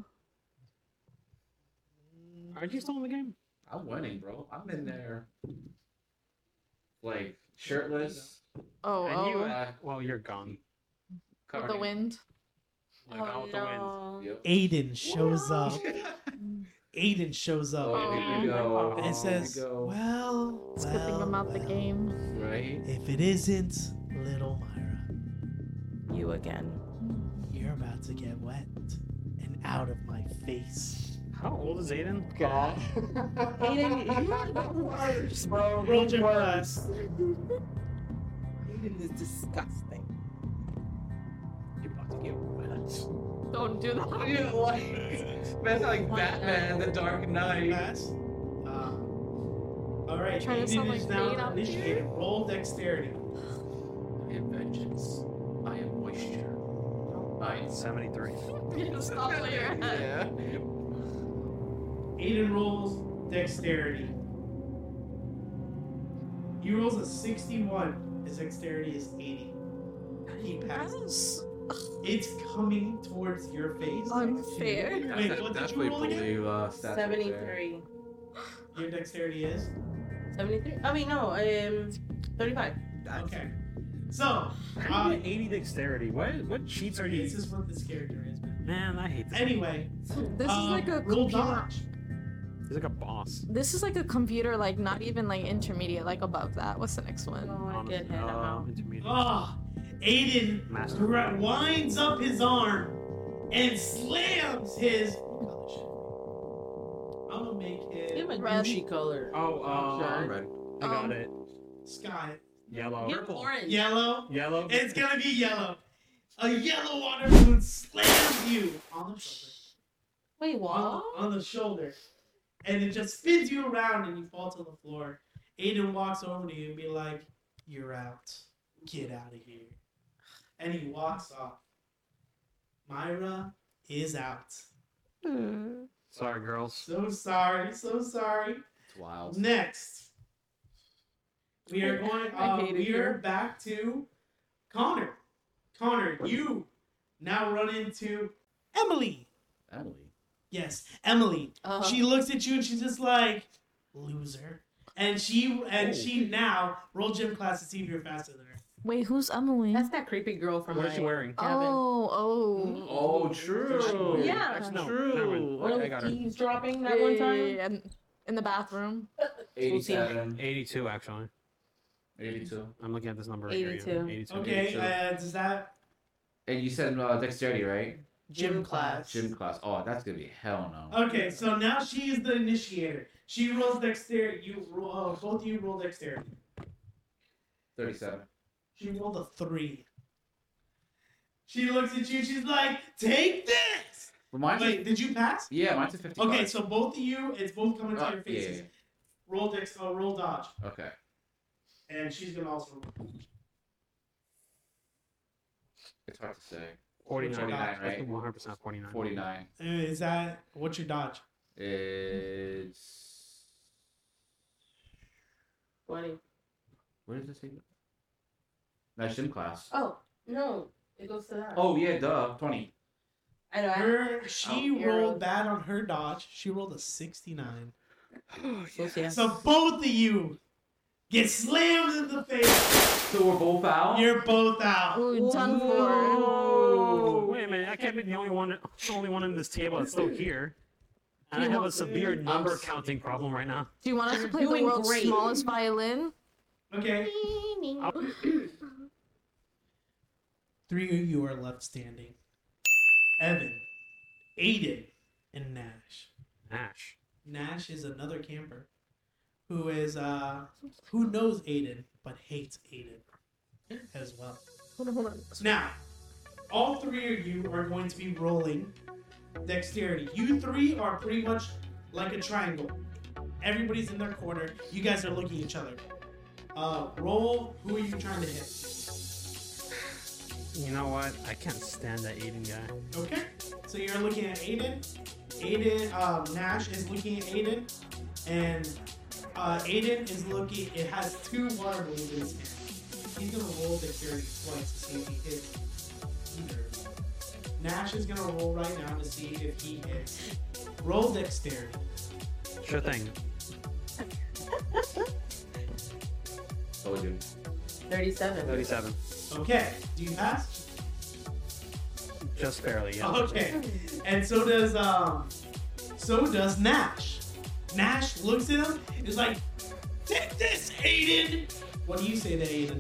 Aren't you still in the game? I'm winning, bro. I'm in there. Like, shirtless. Oh, And you, oh. well, you're gone. With covered the in- wind. You're gone with the wind. no. Yep. Aiden shows up. Aiden shows up Oh, here we go. and Here says, we go. "Well, It's a good thing I'm out the well, game. Right? if it isn't little Myra, You again. you're about to get wet and out of my face." How old is Aiden? God. Bro, Roll your class. Aiden is disgusting. You're about to get wet. Don't do that. Yeah, like, man's like Batman, the Dark Knight. Pass. All right, Trying to sound Aiden is like now Bane up initiated. Roll dexterity. I am vengeance. I am moisture. I am 73. Stop playing your head. Yeah. Aiden rolls dexterity. He rolls a 61. His dexterity is 80. He passes. It's coming towards your face. Unfair. Wait, what did you roll again? stats right there. 73. Your dexterity is? 73? I mean, no, 35. Okay. So, 80 dexterity. What cheats are this you? is what this character is, man. Man, I hate this. Anyway, This is like a roll computer. dodge. He's like a boss. This is like a computer, like not even like intermediate, like above that. What's the next one? Oh, I get hit. Intermediate. Oh, Aiden Master. winds up his arm and slams his. I'm gonna make Give him it a Red. douchey color. Oh, Sure. Red. I got it. sky. Yellow. Give him orange. Yellow. Yellow. It's gonna be yellow. A yellow water balloon slams you on the shoulder. Wait, what? On the shoulder. And it just spins you around and you fall to the floor. Aiden walks over to you and be like, "You're out. Get out of here." And he walks off. Myra is out. Sorry, girls. So sorry, so sorry. It's wild. Next, we are going. I hate it We are here. back to Connor. Connor, you now run into Emily. Emily. Yes, Emily. Uh-huh. She looks at you and she's just like, "Loser." And she now roll gym class to see if you're faster than her. Wait, who's Emily? That's that creepy girl from What is she my wearing? cabin. Oh, true. Yeah. Actually, no, True. never mind. When I got her. eavesdropping Yeah, that one yeah, time. yeah, yeah, in the bathroom. 87. 82, actually. 82. I'm looking at this number right here. 82. Yeah. 82. Okay, so- does that And you said dexterity, right? gym class? Gym class. Oh, that's gonna be hell no. Okay, so now she is the initiator. She rolls dexterity. You roll, both of you roll dexterity. 37. She rolled a 3. She looks at you. She's like, "Take this." But mine's Wait, did you pass? yeah, mine's a 55. Okay, so both of you, it's both coming to your yeah, faces. yeah. Roll dodge, Okay. and she's gonna also. It's hard to say. 49. 49, right? 100% 49. 49. Is that what's your dodge? It's 20. what does it say? That's gym class. Oh, no. It goes to that. Oh yeah, duh. 20. I know. She you're rolled right. bad on her dodge. She rolled a 69. Yeah. So both of you get slammed in the face. So we're both out. You're both out. Ooh, done for. Oh, wait a minute. I can't be the only one in this table that's still here. And I have a severe number counting problem right now. Do you want us to play the Doing world's great. smallest violin? Okay. 3 of you are left standing. Evan, Aiden, and Nash. Nash. Nash is another camper who is who knows Aiden but hates Aiden as well. Hold on. Now, all 3 of you are going to be rolling dexterity. You 3 are pretty much like a triangle. Everybody's in their corner. You guys are looking at each other. Roll. Who are you trying to hit? You know what? I can't stand that Aiden guy. Okay. So you're looking at Aiden. Nash is looking at Aiden, and Aiden is looking. It has 2 water balloons in his hand. He's gonna roll dexterity twice to see if he hits either. Nash is gonna roll right now to see if he hits. Roll dexterity. Sure thing. Told you. 37. 37. Okay. Do you pass? Just barely, yeah. Okay. And so does Nash. Nash looks at him. Is like, "Take this, Aiden." What do you say to Aiden?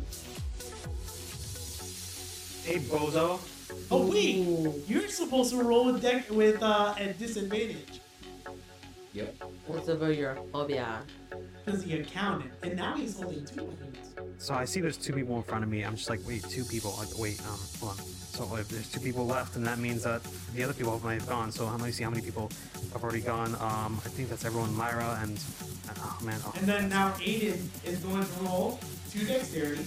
Hey, bozo. Oh wait, you're supposed to roll with at disadvantage Yep. What's over your phobia? because he accounted, and now he's holding 2 balloons. So I see there's 2 people in front of me. I'm just like, wait, 2 people. Like, wait, hold on. So if there's 2 people left, then that means that the other people might have gone. So let me see how many people have already gone. I think that's everyone. Myra and oh man. Oh. And then now Aiden is going to roll 2 dexterity.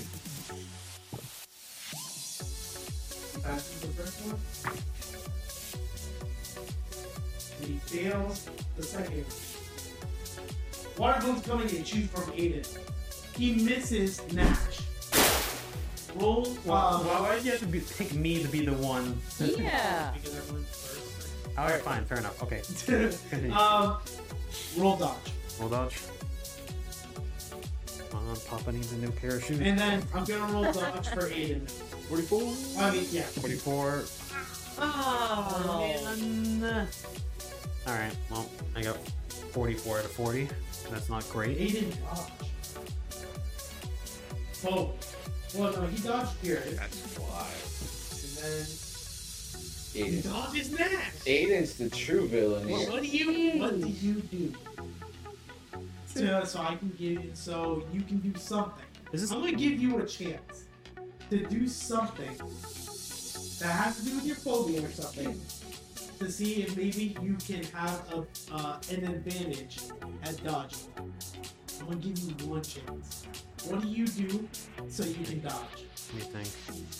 He passes the first one. And he fails the second one. Water balloons coming and choose from Aiden. He misses Nash. Roll. Why did you have to pick me to be the one? Yeah. Because everyone's first. All right, fine, fair enough. Okay. Continue. Roll dodge. Roll dodge. Come on, Papa needs a new parachute. And then I'm gonna roll dodge for Aiden. 44? I mean, yeah. 44. Oh. Alright, well, I got 44 out of 40. That's not great. Aiden dodge. Oh. Well, no, he dodged here. That's why. And then he Aiden. dodges Nash. Aiden's the true villain Well, here. what do you do? So I can give you, so you can do something. Is this I'm gonna give you a chance to do something that has to do with your phobia or something to see if maybe you can have an advantage at dodging. I'm gonna give you one chance. What do you do so you can dodge? Let me think.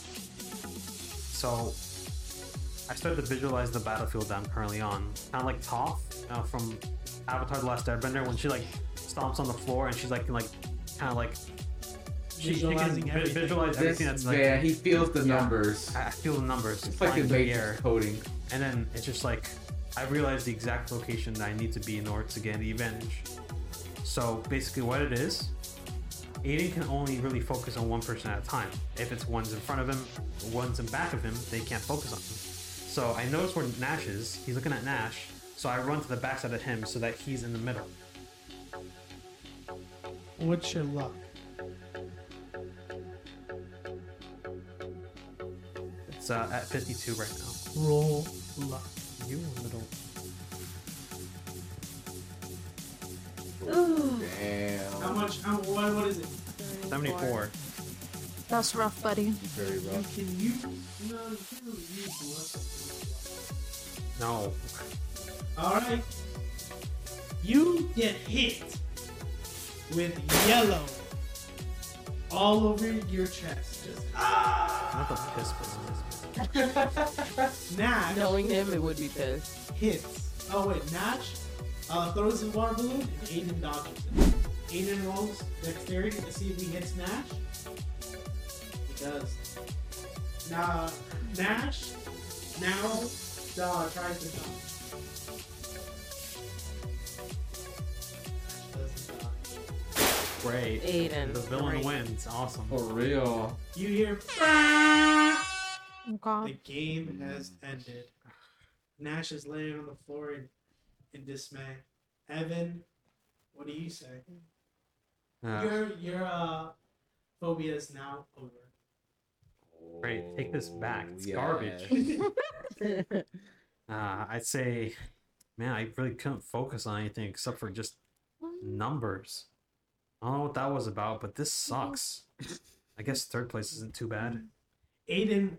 So, I started to visualize the battlefield that I'm currently on. Kind of like Toph from Avatar: The Last Airbender, when she like stomps on the floor and she's like kind of like she can Visualizing everything. visualize everything that's like. Yeah, he feels the Yeah. numbers. I feel the numbers It's like flying the through the Matrix air, coding. and then it's just like I realized the exact location that I need to be in order to get the advantage. So basically, what it is, Aiden can only really focus on one person at a time. If it's one's in front of him, one's in back of him, they can't focus on him. So I notice where Nash is. He's looking at Nash. So I run to the backside of him so that he's in the middle. What's your luck? It's at 52 right now. Roll luck. You little. Damn. How much? What is it? 74. That's rough, buddy. Very rough. Can you? No, you can't really use luck. No. All right. You get hit with yellow all over your chest. Just Not the piss business. Nash Knowing him, it would be pissed. hits. Oh wait, Nash throws his water balloon and Aiden dodges it. Aiden rolls dexterity to see if he hits Nash. He does. Now Nash now tries to dodge. Nash doesn't dodge. Great. Aiden. The villain Great. wins. Awesome. For real. You hear Oh god. the game has ended. Nash is laying on the floor in dismay. Evan, what do you say? Your phobia is now over. Great. Take this back. It's Yeah. garbage. I'd say, man, I really couldn't focus on anything except for just numbers. I don't know what that was about, but this sucks. I guess third place isn't too bad. Aiden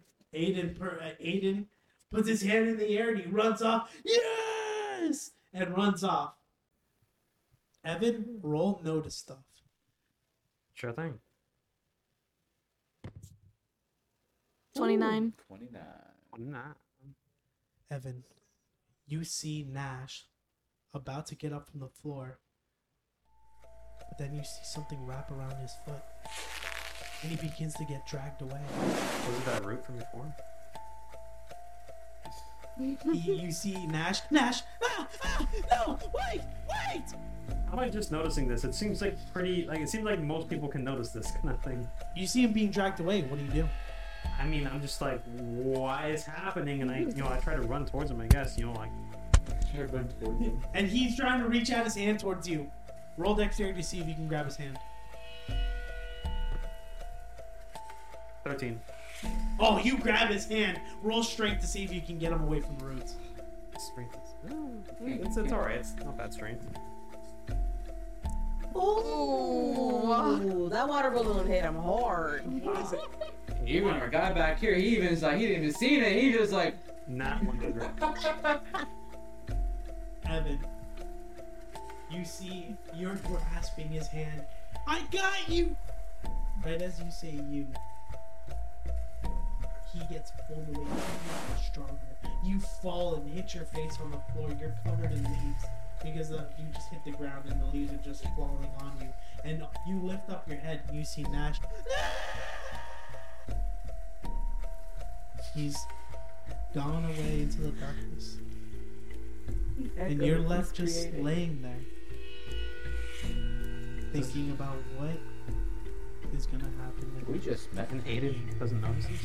puts his hand in the air and he runs off. Yes! And runs off. Evan, roll notice stuff. Sure thing. 29. 29. Nah. Evan, you see Nash about to get up from the floor, but then you see something wrap around his foot, and he begins to get dragged away. Was it that root from before? You see Nash, no, wait! How am I just noticing this? It seems like it seems like most people can notice this kind of thing. You see him being dragged away. What do you do? I mean, I'm just like, what is happening? And I try to run towards him, I guess, And he's trying to reach out his hand towards you. Roll dexterity to see if you can grab his hand. 13. Oh, you grab his hand. Roll strength to see if you can get him away from the roots. Strength is... It's alright. It's not bad strength. Ooh, that water balloon hit him hard. Even our guy back here, he didn't even see it. He just like, Not 100. Evan, you see you're grasping his hand. I got you! Right as you say you, he gets pulled away stronger. You fall and hit your face on the floor. You're covered in leaves. because you just hit the ground and the leaves are just falling on you. And you lift up your head and you see Nash. He's gone away into the darkness. And you're left just laying there, thinking about what is gonna happen next. We just met. And Aiden doesn't notice this.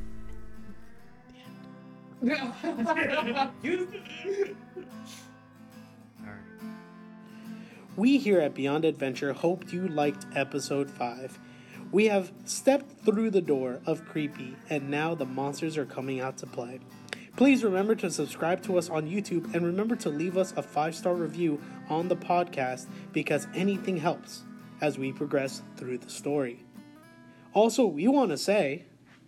We here at Beyond Adventure hoped you liked episode 5. We have stepped through the door of creepy, and now the monsters are coming out to play. Please remember to subscribe to us on YouTube, and remember to leave us a 5-star review on the podcast, because anything helps as we progress through the story. Also, we want to say,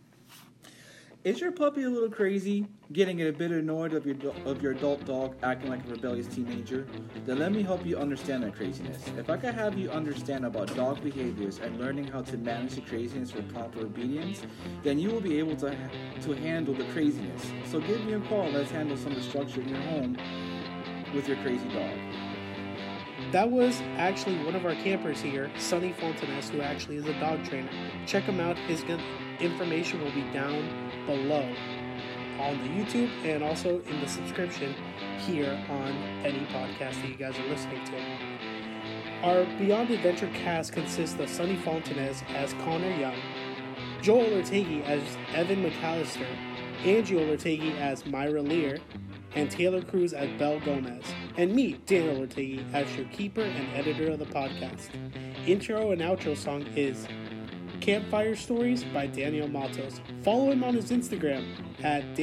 is your puppy a little crazy, getting a bit annoyed of your adult dog acting like a rebellious teenager? Then let me help you understand that craziness. If I could have you understand about dog behaviors and learning how to manage the craziness with proper obedience, then you will be able to handle the craziness. So give me a call. Let's handle some of the structure in your home with your crazy dog. that was actually one of our campers here, Sonny Fontanes, who actually is a dog trainer. Check him out. His information will be down below on the YouTube and also in the subscription here on any podcast that you guys are listening to. Our Beyond Adventure cast consists of Sonny Fontanes as Connor Young, Joel Ortegi as Evan McAllister, Angie Ortegi as Myra Lear, and Taylor Cruz as Belle Gomez, and me, Daniel Ortegi, as your keeper and editor of the podcast. Intro and outro song is Campfire Stories by Daniel Matos. Follow him on his Instagram at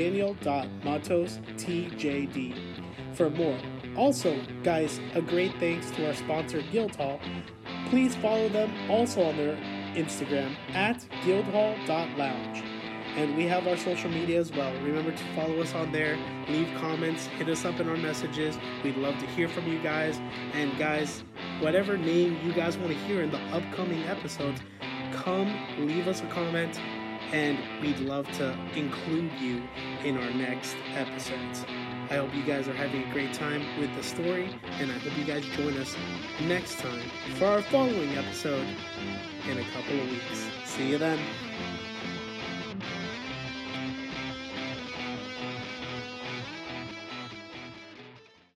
daniel.matostjd for more. Also, guys, a great thanks to our sponsor, Guildhall. Please follow them also on their Instagram at guildhall.lounge. And we have our social media as well. Remember to follow us on there, leave comments, hit us up in our messages. We'd love to hear from you guys. And guys, whatever name you guys want to hear in the upcoming episodes, come leave us a comment, and we'd love to include you in our next episodes. I hope you guys are having a great time with the story, and I hope you guys join us next time for our following episode in a couple of weeks. See you then.